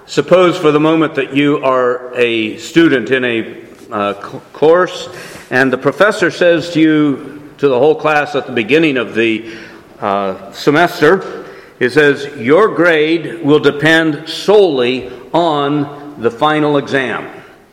Suppose for the moment that you are a student in a course, and the professor says to you, to the whole class at the beginning of the semester, he says, your grade will depend solely on the final exam.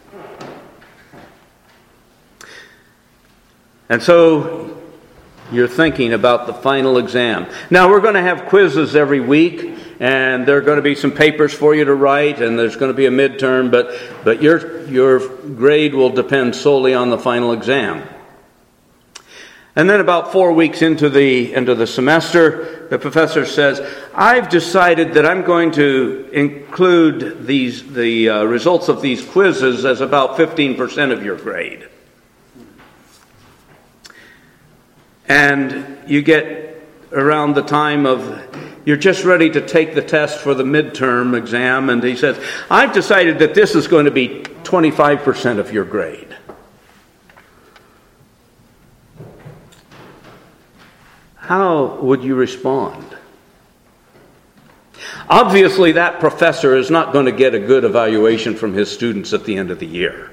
And so you're thinking about the final exam. Now, we're going to have quizzes every week, and there are going to be some papers for you to write, and there's going to be a midterm, but your grade will depend solely on the final exam. And then about 4 weeks into the semester, the professor says, I've decided that I'm going to include the results of these quizzes as about 15% of your grade. And you get around the time of, you're just ready to take the test for the midterm exam, and he says, I've decided that this is going to be 25% of your grade. How would you respond? Obviously, that professor is not going to get a good evaluation from his students at the end of the year.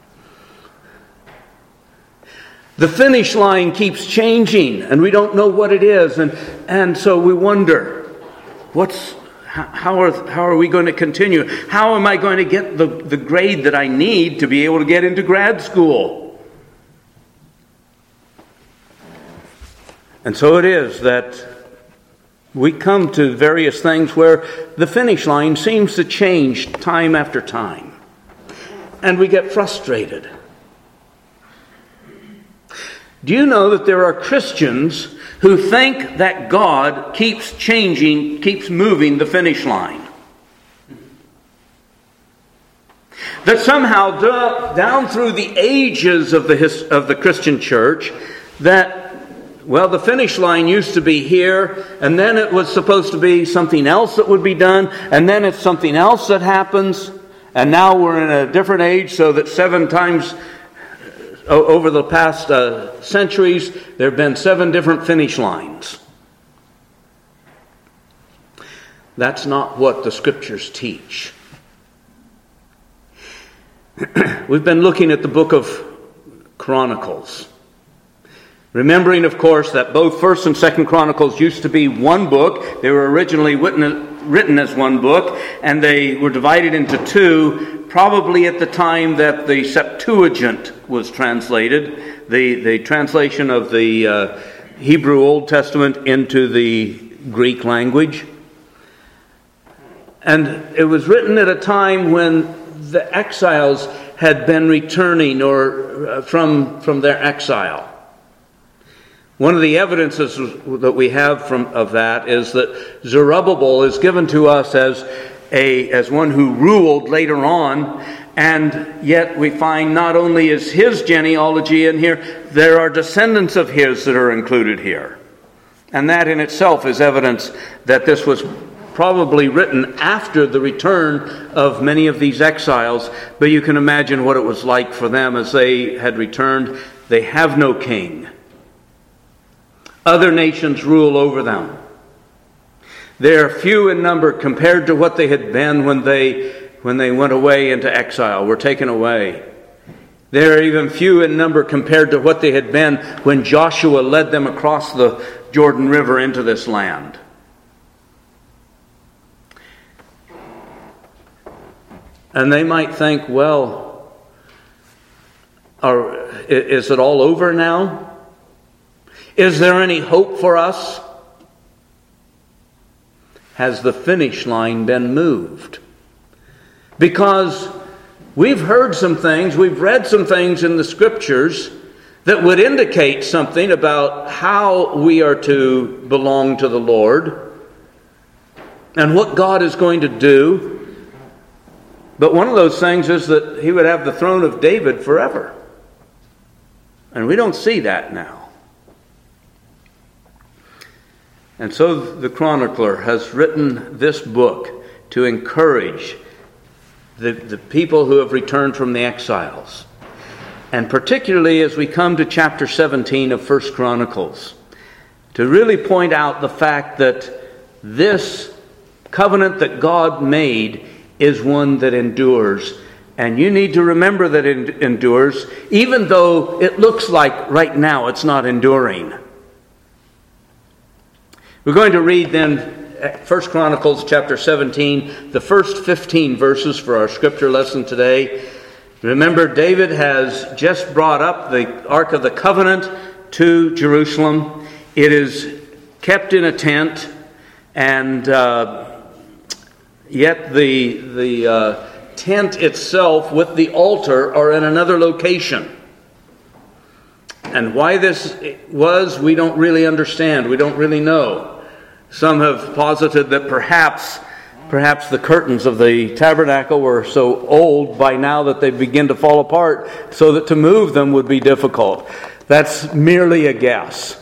The finish line keeps changing, and we don't know what it is, and so we wonder, how are we going to continue? How am I going to get the grade that I need to be able to get into grad school? And so it is that we come to various things where the finish line seems to change time after time, and we get frustrated. Do you know that there are Christians who think that God keeps changing, keeps moving the finish line? That somehow down through the ages of the Christian church, that, well, the finish line used to be here, and then it was supposed to be something else that would be done, and then it's something else that happens, and now we're in a different age, so that 7 times over the past centuries, there have been 7 different finish lines. That's not what the Scriptures teach. We've been looking at the book of Chronicles. Remembering, of course, that both 1st and 2nd Chronicles used to be one book. They were originally written as one book, and they were divided into 2, probably at the time that the Septuagint was translated, the translation of the Hebrew Old Testament into the Greek language. And it was written at a time when the exiles had been returning or from their exile. One of the evidences that we have of that is that Zerubbabel is given to us as one who ruled later on, and yet we find not only is his genealogy in here, there are descendants of his that are included here. And that in itself is evidence that this was probably written after the return of many of these exiles, but you can imagine what it was like for them as they had returned. They have no king. Other nations rule over them. They are few in number compared to what they had been when they went away into exile, were taken away. They are even few in number compared to what they had been when Joshua led them across the Jordan River into this land. And they might think, well, is it all over now? Is there any hope for us? Has the finish line been moved? Because we've heard some things, we've read some things in the Scriptures that would indicate something about how we are to belong to the Lord and what God is going to do. But one of those things is that He would have the throne of David forever. And we don't see that now. And so the chronicler has written this book to encourage the people who have returned from the exiles. And particularly as we come to chapter 17 of 1 Chronicles, to really point out the fact that this covenant that God made is one that endures. And you need to remember that it endures, even though it looks like right now it's not enduring. We're going to read then 1 Chronicles chapter 17, the first 15 verses for our scripture lesson today. Remember, David has just brought up the Ark of the Covenant to Jerusalem. It is kept in a tent, and yet the tent itself with the altar are in another location. And why this was, we don't really understand. We don't really know. Some have posited that perhaps the curtains of the tabernacle were so old by now that they begin to fall apart, so that to move them would be difficult. That's merely a guess.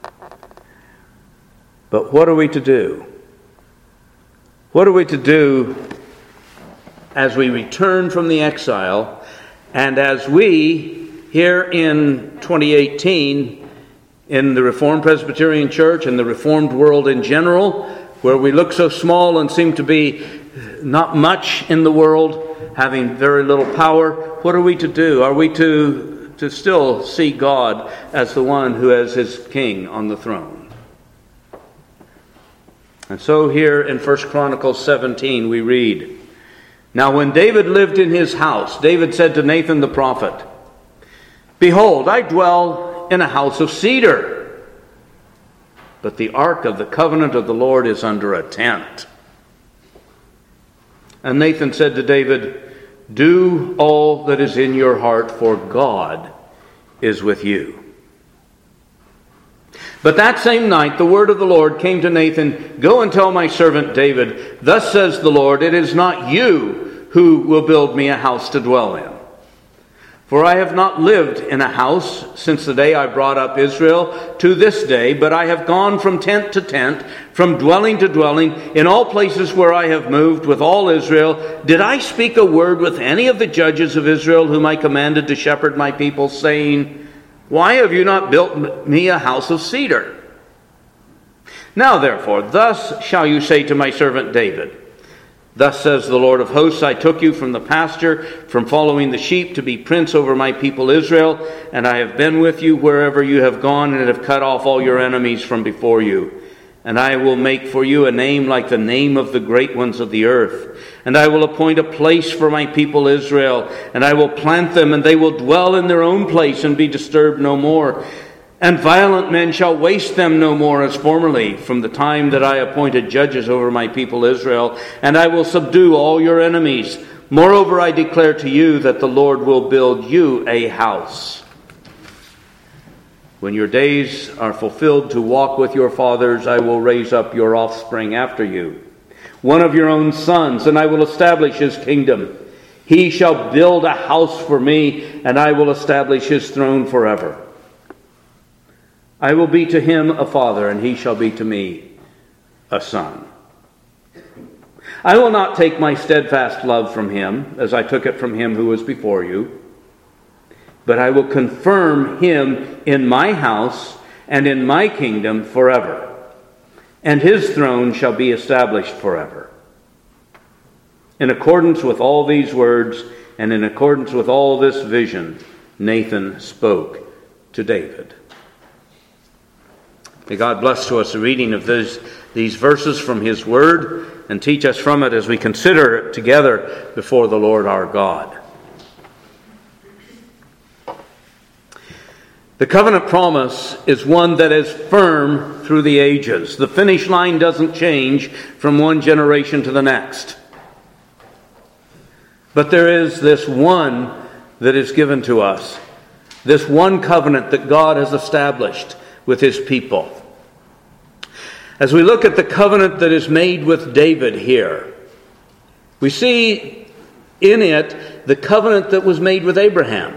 But what are we to do? What are we to do as we return from the exile, and as we, here in 2018, in the Reformed Presbyterian Church and the Reformed world in general, where we look so small and seem to be not much in the world, having very little power, what are we to do? Are we to still see God as the one who is his king on the throne? And so here in 1 Chronicles 17 we read, "Now when David lived in his house, David said to Nathan the prophet, 'Behold, I dwell in a house of cedar, but the ark of the covenant of the Lord is under a tent.' And Nathan said to David, 'Do all that is in your heart, for God is with you.' But that same night the word of the Lord came to Nathan, 'Go and tell my servant David, thus says the Lord, it is not you who will build me a house to dwell in. For I have not lived in a house since the day I brought up Israel to this day, but I have gone from tent to tent, from dwelling to dwelling, in all places where I have moved with all Israel. Did I speak a word with any of the judges of Israel whom I commanded to shepherd my people, saying, Why have you not built me a house of cedar? Now therefore, thus shall you say to my servant David, Thus says the Lord of hosts, I took you from the pasture, from following the sheep, to be prince over my people Israel, and I have been with you wherever you have gone, and have cut off all your enemies from before you. And I will make for you a name like the name of the great ones of the earth. And I will appoint a place for my people Israel, and I will plant them, and they will dwell in their own place and be disturbed no more. And violent men shall waste them no more as formerly, from the time that I appointed judges over my people Israel. And I will subdue all your enemies. Moreover, I declare to you that the Lord will build you a house. When your days are fulfilled to walk with your fathers, I will raise up your offspring after you, one of your own sons, and I will establish his kingdom. He shall build a house for me, and I will establish his throne forever. I will be to him a father, and he shall be to me a son. I will not take my steadfast love from him, as I took it from him who was before you, but I will confirm him in my house and in my kingdom forever, and his throne shall be established forever. In accordance with all these words, and in accordance with all this vision, Nathan spoke to David." May God bless to us the reading of these verses from his word, and teach us from it as we consider it together before the Lord our God. The covenant promise is one that is firm through the ages. The finish line doesn't change from one generation to the next. But there is this one that is given to us, this one covenant that God has established with his people. As we look at the covenant that is made with David here, we see in it the covenant that was made with Abraham.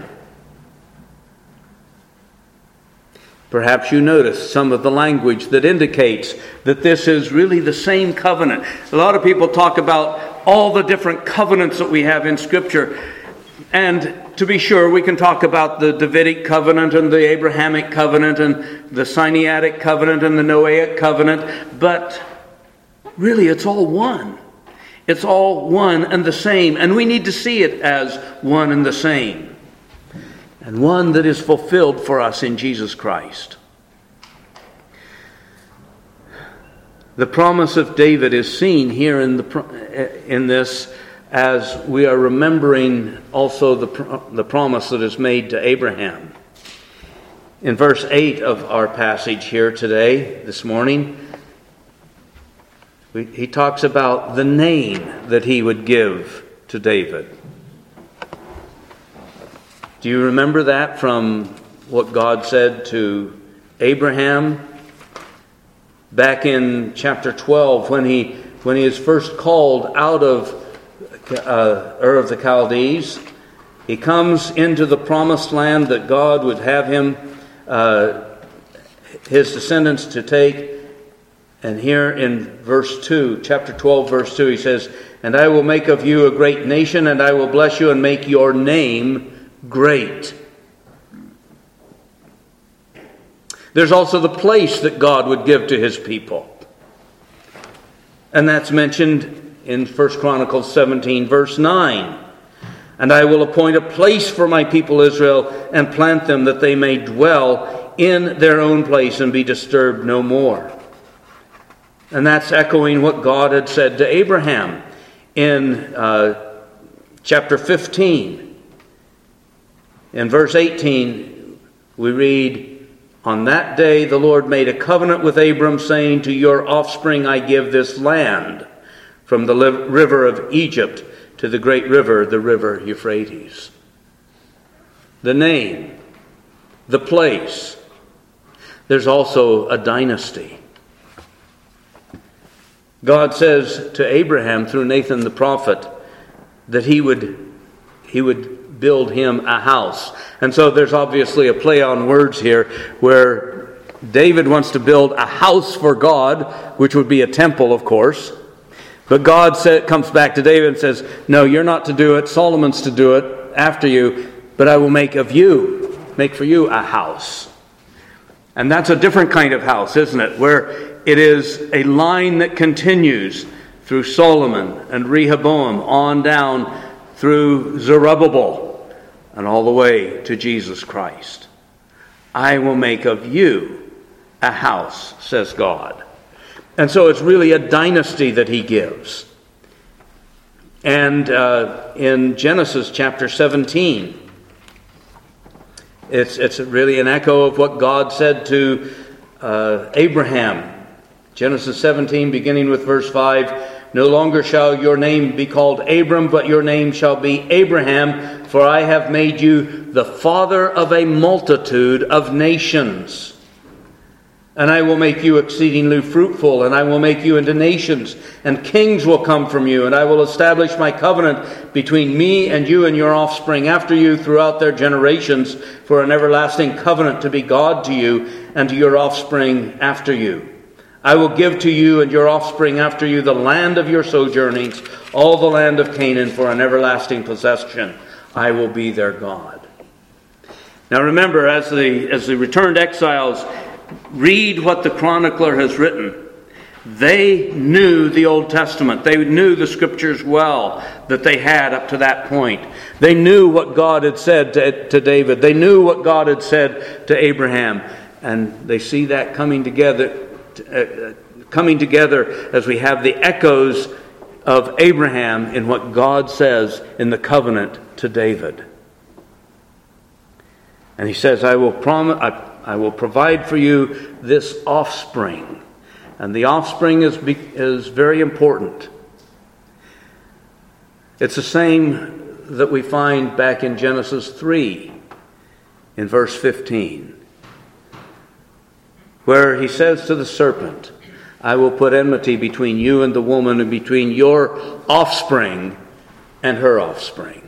Perhaps you notice some of the language that indicates that this is really the same covenant. A lot of people talk about all the different covenants that we have in Scripture. And to be sure, we can talk about the Davidic covenant and the Abrahamic covenant and the Sinaitic covenant and the Noahic covenant, but really it's all one. It's all one and the same, and we need to see it as one and the same, and one that is fulfilled for us in Jesus Christ. The promise of David is seen here in this, as we are remembering also the promise that is made to Abraham. In verse 8 of our passage here today, this morning, he talks about the name that he would give to David. Do you remember that from what God said to Abraham back in chapter 12 when he is first called out of Ur of the Chaldees? He comes into the promised land that God would have him, his descendants to take. And here in verse 2, chapter 12, verse 2, he says, "And I will make of you a great nation, and I will bless you and make your name great." There's also the place that God would give to his people. And that's mentioned in 1 Chronicles 17, verse 9. "And I will appoint a place for my people Israel and plant them that they may dwell in their own place and be disturbed no more." And that's echoing what God had said to Abraham in chapter 15. In verse 18, we read, "On that day the Lord made a covenant with Abram, saying, 'To your offspring I give this land, from the river of Egypt to the great river, the river Euphrates.'" The name, the place. There's also a dynasty. God says to Abraham through Nathan the prophet that he would build him a house. And so there's obviously a play on words here where David wants to build a house for God, which would be a temple, of course. But God comes back to David and says, "No, you're not to do it. Solomon's to do it after you, but I will make for you a house." And that's a different kind of house, isn't it? Where it is a line that continues through Solomon and Rehoboam on down through Zerubbabel and all the way to Jesus Christ. "I will make of you a house," says God. And so it's really a dynasty that he gives. And in Genesis chapter 17, it's really an echo of what God said to Abraham. Genesis 17, beginning with verse 5, "No longer shall your name be called Abram, but your name shall be Abraham, for I have made you the father of a multitude of nations. And I will make you exceedingly fruitful, and I will make you into nations, and kings will come from you, and I will establish my covenant between me and you and your offspring after you throughout their generations, for an everlasting covenant to be God to you and to your offspring after you. I will give to you and your offspring after you the land of your sojournings, all the land of Canaan, for an everlasting possession. I will be their God." Now remember, as the returned exiles read what the chronicler has written, they knew the Old Testament. They knew the Scriptures well that they had up to that point. They knew what God had said to David. They knew what God had said to Abraham. And they see that coming together as we have the echoes of Abraham in what God says in the covenant to David. And he says, I will provide for you this offspring. And the offspring is very important. It's the same that we find back in Genesis 3 in verse 15, where he says to the serpent, I will put enmity between you and the woman, and between your offspring and her offspring.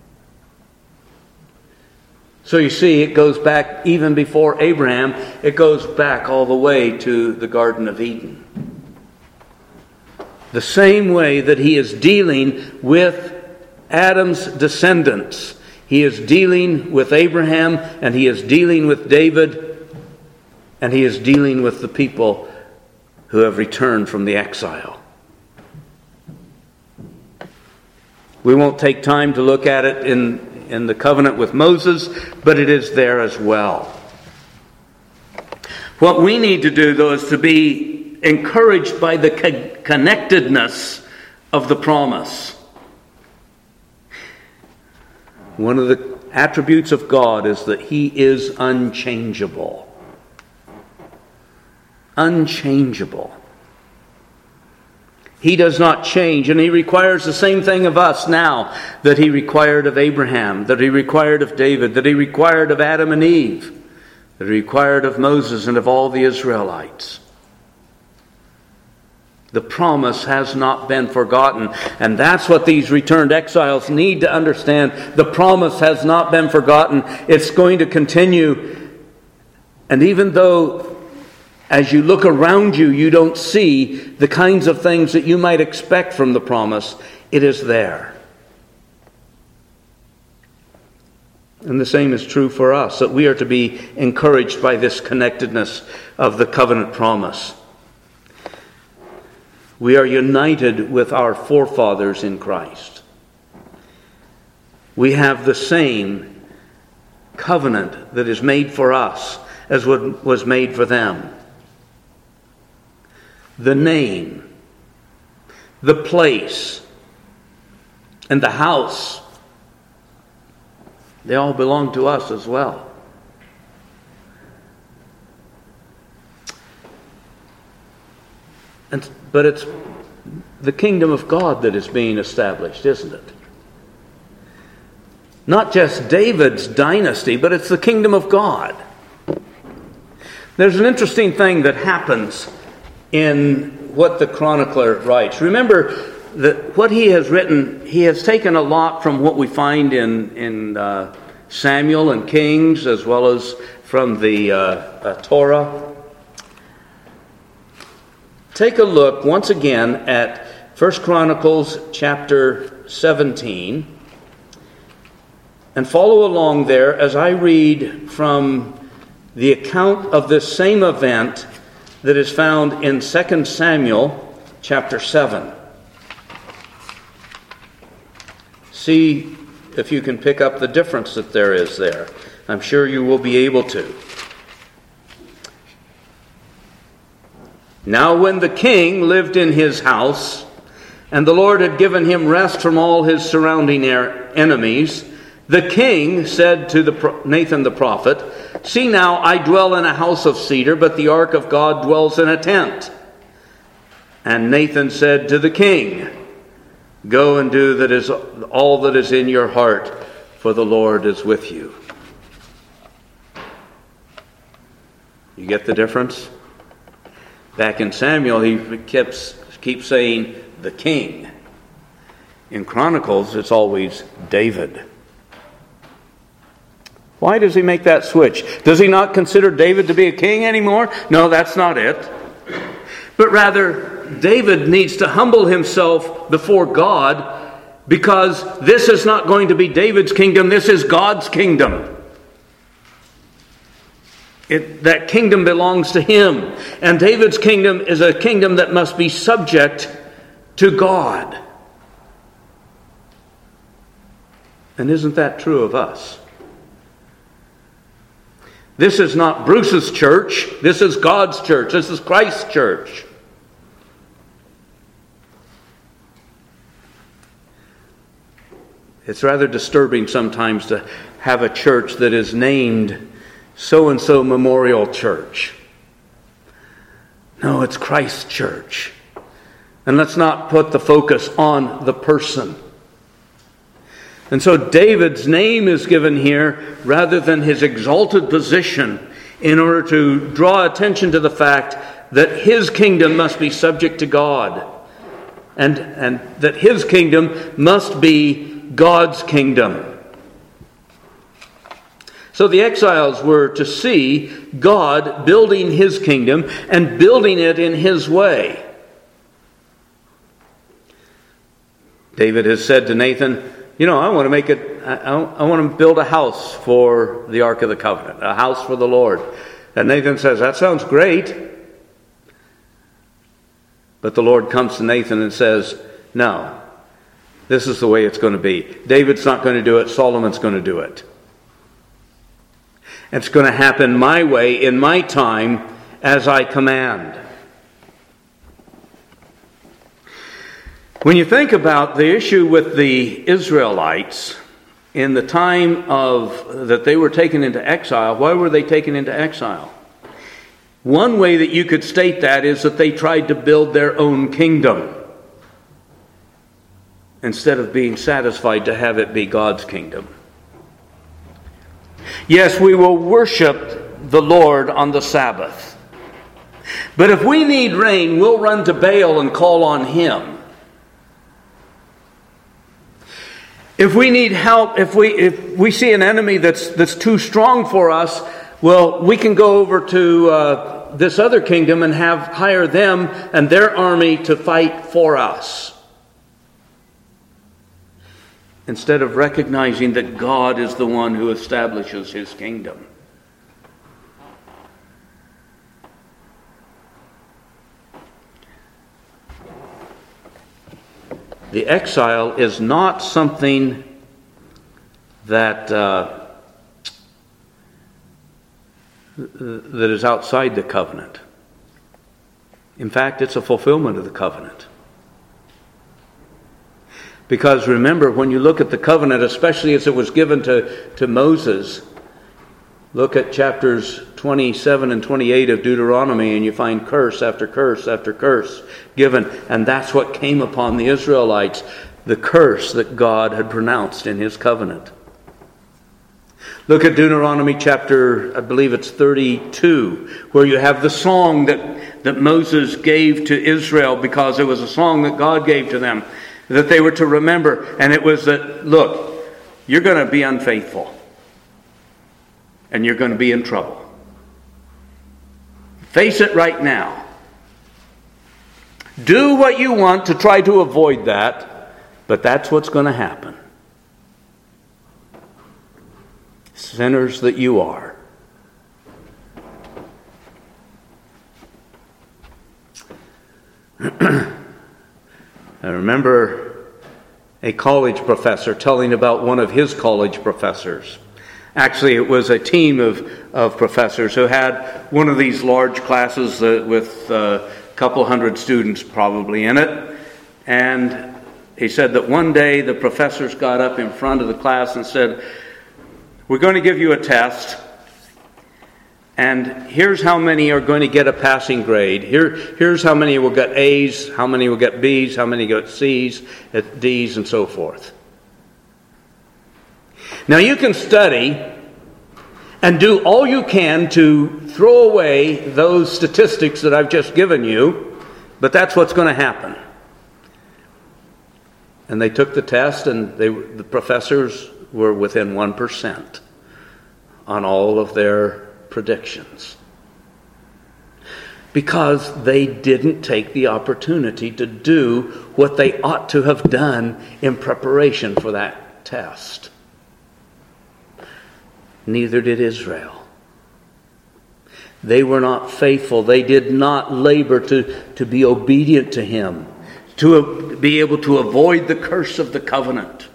So you see, it goes back even before Abraham. It goes back all the way to the Garden of Eden. The same way that he is dealing with Adam's descendants. He is dealing with Abraham, and he is dealing with David, and he is dealing with the people who have returned from the exile. We won't take time to look at it in the covenant with Moses, but it is there as well. What we need to do, though, is to be encouraged by the connectedness of the promise. One of the attributes of God is that He is unchangeable. Unchangeable. He does not change, and He requires the same thing of us now that He required of Abraham, that He required of David, that He required of Adam and Eve, that He required of Moses and of all the Israelites. The promise has not been forgotten. And that's what these returned exiles need to understand. The promise has not been forgotten. It's going to continue. And even though as you look around you, you don't see the kinds of things that you might expect from the promise, it is there. And the same is true for us, that we are to be encouraged by this connectedness of the covenant promise. We are united with our forefathers in Christ. We have the same covenant that is made for us as what was made for them. The name, the place, and the house, they all belong to us as well. But it's the kingdom of God that is being established, isn't it? Not just David's dynasty, but it's the kingdom of God. There's an interesting thing that happens in what the chronicler writes. Remember that what he has written, he has taken a lot from what we find in Samuel and Kings, as well as from the Torah. Take a look once again at 1 Chronicles chapter 17 and follow along there as I read from the account of this same event that is found in 2 Samuel chapter 7. See if you can pick up the difference that there is there. I'm sure you will be able to. Now when the king lived in his house, and the Lord had given him rest from all his surrounding enemies, the king said to Nathan the prophet, "See now, I dwell in a house of cedar, but the ark of God dwells in a tent." And Nathan said to the king, "Go and do that is all that is in your heart, for the Lord is with you." You get the difference? Back in Samuel, he keeps saying the king. In Chronicles, it's always David. Why does he make that switch? Does he not consider David to be a king anymore? No, that's not it. But rather, David needs to humble himself before God, because this is not going to be David's kingdom, this is God's kingdom. That kingdom belongs to him. And David's kingdom is a kingdom that must be subject to God. And isn't that true of us? This is not Bruce's church. This is God's church. This is Christ's church. It's rather disturbing sometimes to have a church that is named so-and-so Memorial Church. No, it's Christ's church. And let's not put the focus on the person. And so David's name is given here rather than his exalted position, in order to draw attention to the fact that his kingdom must be subject to God. And that his kingdom must be God's kingdom. So the exiles were to see God building his kingdom and building it in his way. David has said to Nathan, I want to build a house for the Ark of the Covenant, a house for the Lord. And Nathan says, that sounds great. But the Lord comes to Nathan and says, no, This is the way it's going to be. David's not going to do it. Solomon's going to do it. It's going to happen my way, in my time, as I command. When you think about the issue with the Israelites, in the time that they were taken into exile, why were they taken into exile? One way that you could state that is that they tried to build their own kingdom instead of being satisfied to have it be God's kingdom. Yes, we will worship the Lord on the Sabbath. But if we need rain, we'll run to Baal and call on him. If we need help, if we see an enemy that's too strong for us, well, we can go over to this other kingdom and hire them and their army to fight for us. Instead of recognizing that God is the one who establishes his kingdom. The exile is not something that is outside the covenant. In fact, it's a fulfillment of the covenant. Because remember, when you look at the covenant, especially as it was given to Moses, look at chapters 27 and 28 of Deuteronomy, and you find curse after curse after curse given. And that's what came upon the Israelites, the curse that God had pronounced in his covenant. Look at Deuteronomy chapter, I believe it's 32, where you have the song that Moses gave to Israel, because it was a song that God gave to them, that they were to remember. And it was that, look, you're going to be unfaithful. And you're going to be in trouble. Face it right now. Do what you want to try to avoid that, but that's what's going to happen. Sinners that you are. I remember a college professor telling about one of his college professors. Actually, it was a team of professors who had one of these large classes with a couple hundred students probably in it. And he said that one day the professors got up in front of the class and said, "We're going to give you a test. And here's how many are going to get a passing grade. Here's how many will get A's, how many will get B's, how many get C's, D's, and so forth. Now you can study and do all you can to throw away those statistics that I've just given you, but that's what's going to happen." And they took the test, and the professors were within 1% on all of their predictions, because they didn't take the opportunity to do what they ought to have done in preparation for that test. Neither did Israel. They were not faithful. They did not labor to be obedient to him, to be able to avoid the curse of the covenant.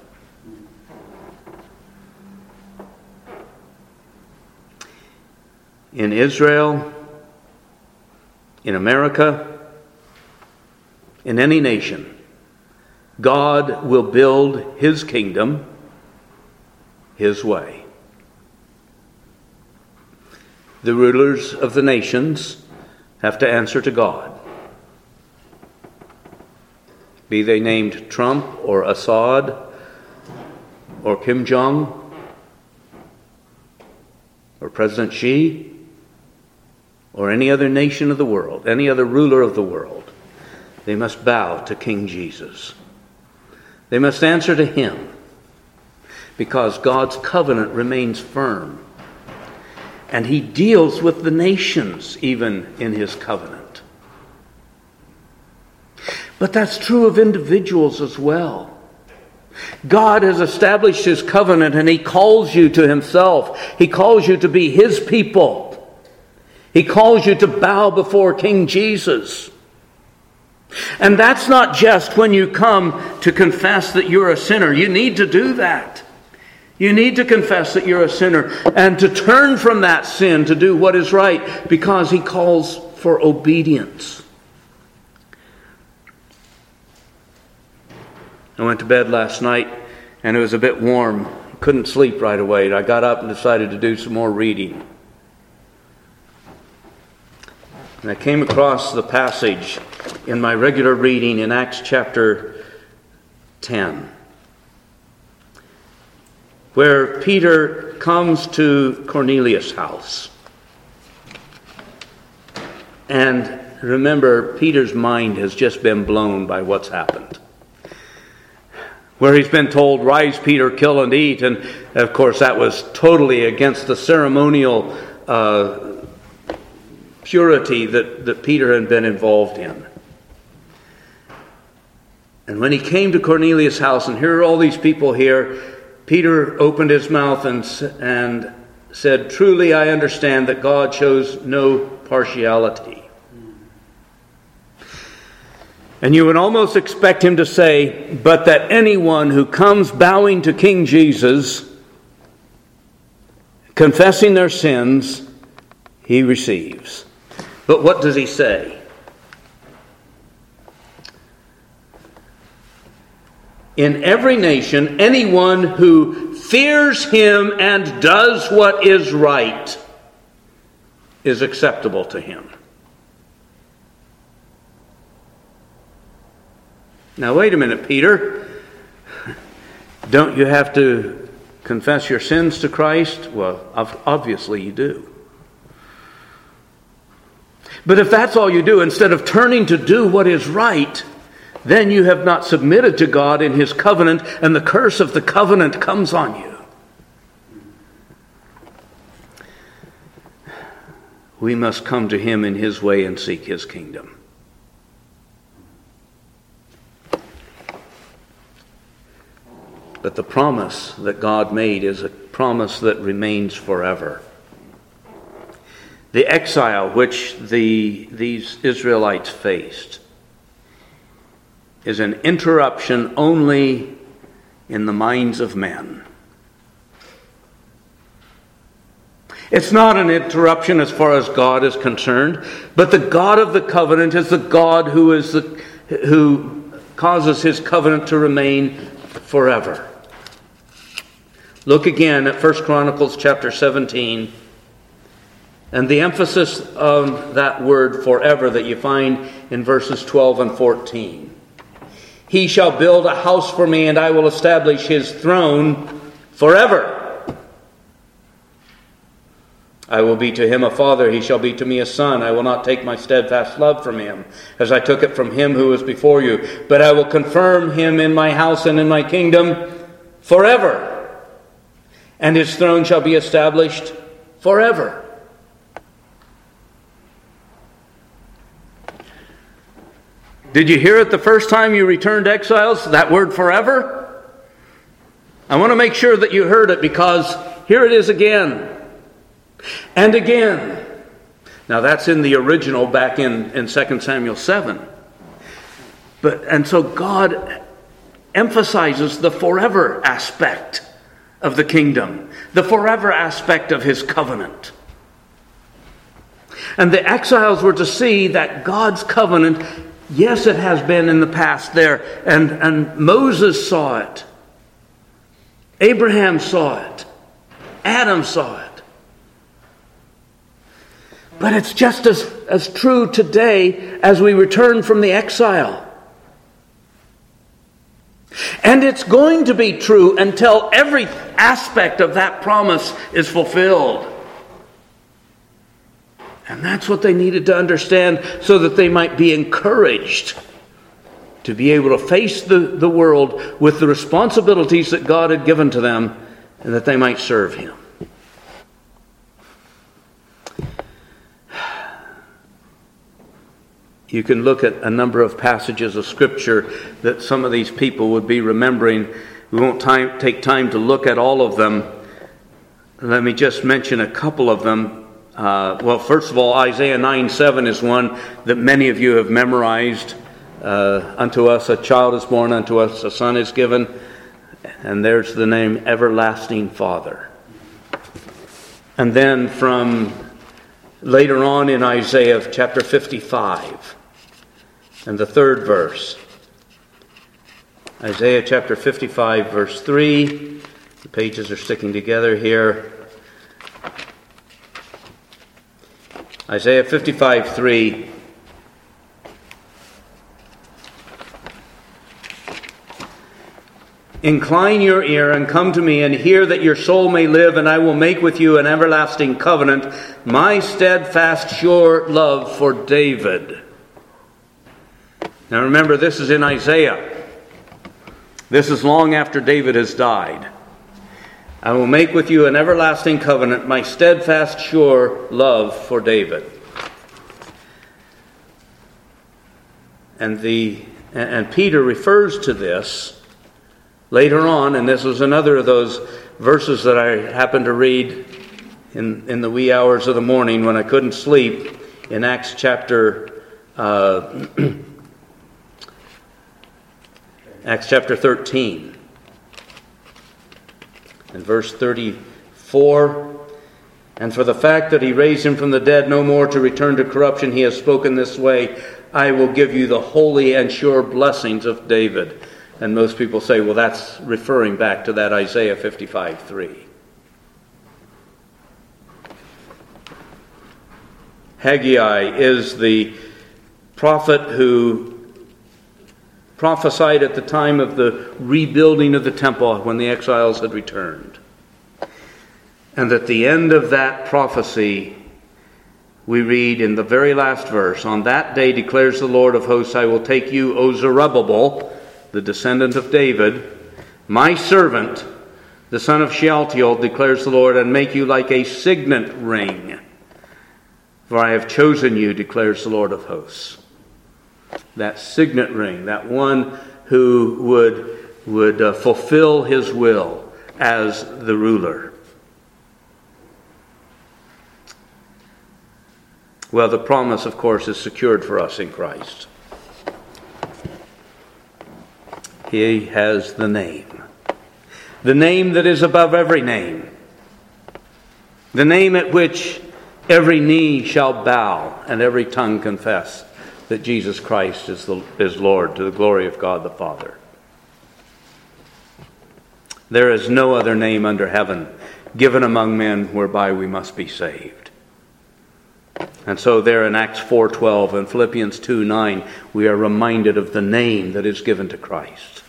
In Israel, in America, in any nation, God will build his kingdom his way. The rulers of the nations have to answer to God. Be they named Trump or Assad or Kim Jong or President Xi, or any other nation of the world, any other ruler of the world, they must bow to King Jesus. They must answer to him, because God's covenant remains firm. And he deals with the nations even in his covenant. But that's true of individuals as well. God has established his covenant, and he calls you to himself. He calls you to be his people. He calls you to bow before King Jesus. And that's not just when you come to confess that you're a sinner. You need to do that. You need to confess that you're a sinner and to turn from that sin to do what is right, because He calls for obedience. I went to bed last night and it was a bit warm. Couldn't sleep right away. I got up and decided to do some more reading. And I came across the passage in my regular reading in Acts chapter 10, where Peter comes to Cornelius' house. And remember, Peter's mind has just been blown by what's happened. Where he's been told, "Rise, Peter, kill and eat." And of course that was totally against the ceremonial purity that Peter had been involved in. And when he came to Cornelius' house, and here are all these people here, Peter opened his mouth and said, "Truly I understand that God shows no partiality." And you would almost expect him to say, "But that anyone who comes bowing to King Jesus, confessing their sins, he receives." But what does he say? "In every nation, anyone who fears him and does what is right is acceptable to him." Now wait a minute, Peter. Don't you have to confess your sins to Christ? Well, obviously you do. But if that's all you do, instead of turning to do what is right, then you have not submitted to God in His covenant, and the curse of the covenant comes on you. We must come to Him in His way and seek His kingdom. But the promise that God made is a promise that remains forever. The exile which these Israelites faced is an interruption only in the minds of men. It's not an interruption as far as God is concerned, but the God of the covenant is the God who causes His covenant to remain forever. Look again at 1 Chronicles chapter 17. And the emphasis of that word forever that you find in verses 12 and 14. "He shall build a house for me, and I will establish His throne forever. I will be to him a father, he shall be to me a son. I will not take my steadfast love from him, as I took it from him who was before you. But I will confirm him in my house and in my kingdom forever. And his throne shall be established forever." Did you hear it the first time you returned exiles? That word forever? I want to make sure that you heard it, because here it is again. And again. Now that's in the original back in 2 Samuel 7. And so God emphasizes the forever aspect of the kingdom. The forever aspect of His covenant. And the exiles were to see that God's covenant, yes, it has been in the past there, and Moses saw it. Abraham saw it. Adam saw it. But it's just as true today as we return from the exile. And it's going to be true until every aspect of that promise is fulfilled. And that's what they needed to understand, so that they might be encouraged to be able to face the world with the responsibilities that God had given to them, and that they might serve Him. You can look at a number of passages of Scripture that some of these people would be remembering. We won't take time to look at all of them. Let me just mention a couple of them. Well, first of all, Isaiah 9:7 is one that many of you have memorized. unto us a child is born, unto us a son is given, and there's the name Everlasting Father. And then from later on in Isaiah chapter 55 and the 3rd verse, Isaiah chapter 55 verse 3, the pages are sticking together here. Isaiah 55:3. Incline your ear and come to me and hear that your soul may live, and I will make with you an everlasting covenant, my steadfast, sure love for David. Now remember, this is in Isaiah. This is long after David has died. I will make with you an everlasting covenant, my steadfast, sure love for David. And Peter refers to this later on, and this was another of those verses that I happened to read in the wee hours of the morning when I couldn't sleep, in Acts chapter 13. In verse 34, and for the fact that he raised him from the dead, no more to return to corruption, he has spoken this way, I will give you the holy and sure blessings of David. And most people say, well, that's referring back to that Isaiah 55:3. Haggai is the prophet who prophesied at the time of the rebuilding of the temple when the exiles had returned. And at the end of that prophecy, we read in the very last verse, on that day declares the Lord of hosts, I will take you, O Zerubbabel, the descendant of David, my servant, the son of Shealtiel, declares the Lord, and make you like a signet ring. For I have chosen you, declares the Lord of hosts. That signet ring, that one who would fulfill his will as the ruler. Well, the promise, of course, is secured for us in Christ. He has the name that is above every name, the name at which every knee shall bow and every tongue confess that Jesus Christ is Lord, to the glory of God the Father. There is no other name under heaven given among men whereby we must be saved. And so there in Acts 4:12 and Philippians 2:9, we are reminded of the name that is given to Christ.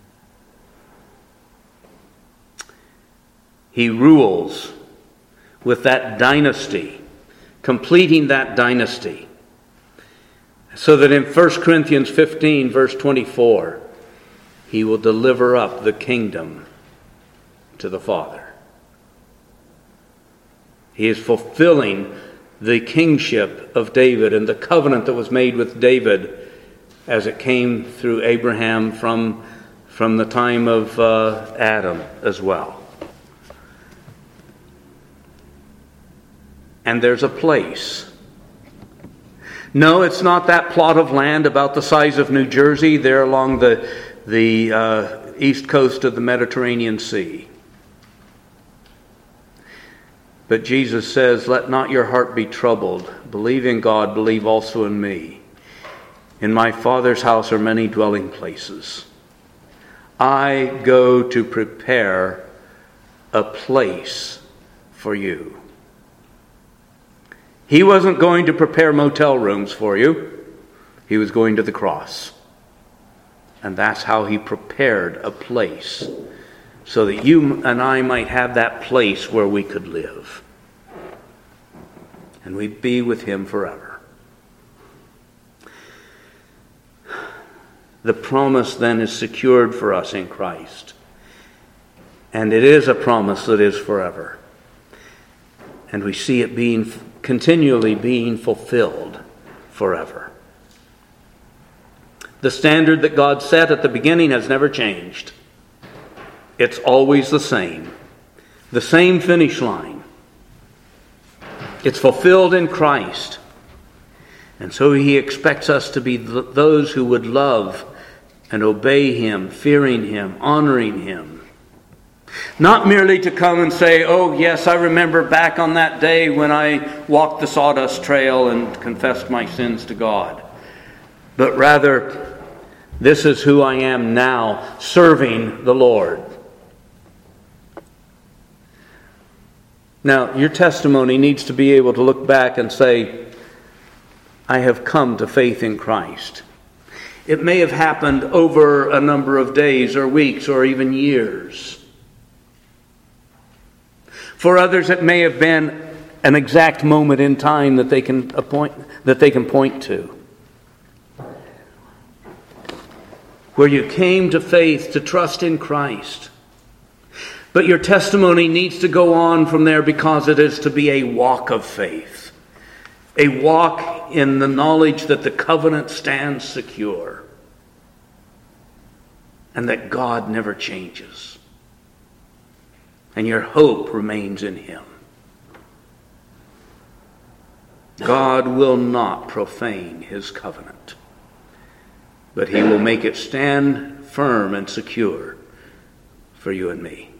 He rules with that dynasty, completing that dynasty. So that in 1 Corinthians 15, verse 24, he will deliver up the kingdom to the Father. He is fulfilling the kingship of David and the covenant that was made with David as it came through Abraham from the time of Adam as well. And there's a place. No, it's not that plot of land about the size of New Jersey there along the east coast of the Mediterranean Sea. But Jesus says, let not your heart be troubled. Believe in God, believe also in me. In my Father's house are many dwelling places. I go to prepare a place for you. He wasn't going to prepare motel rooms for you. He was going to the cross. And that's how he prepared a place, so that you and I might have that place where we could live. And we'd be with him forever. The promise then is secured for us in Christ. And it is a promise that is forever. And we see it continually being fulfilled forever. The standard that God set at the beginning has never changed. It's always the same finish line. It's fulfilled in Christ. And so he expects us to be those who would love and obey him, fearing him, honoring him. Not merely to come and say, oh yes, I remember back on that day when I walked the sawdust trail and confessed my sins to God. But rather, this is who I am now, serving the Lord. Now, your testimony needs to be able to look back and say, I have come to faith in Christ. It may have happened over a number of days or weeks or even years. For others, it may have been an exact moment in time that they can point to, where you came to faith, to trust in Christ. But your testimony needs to go on from there, because it is to be a walk of faith. A walk in the knowledge that the covenant stands secure and that God never changes. And your hope remains in him. God will not profane his covenant, but he will make it stand firm and secure for you and me.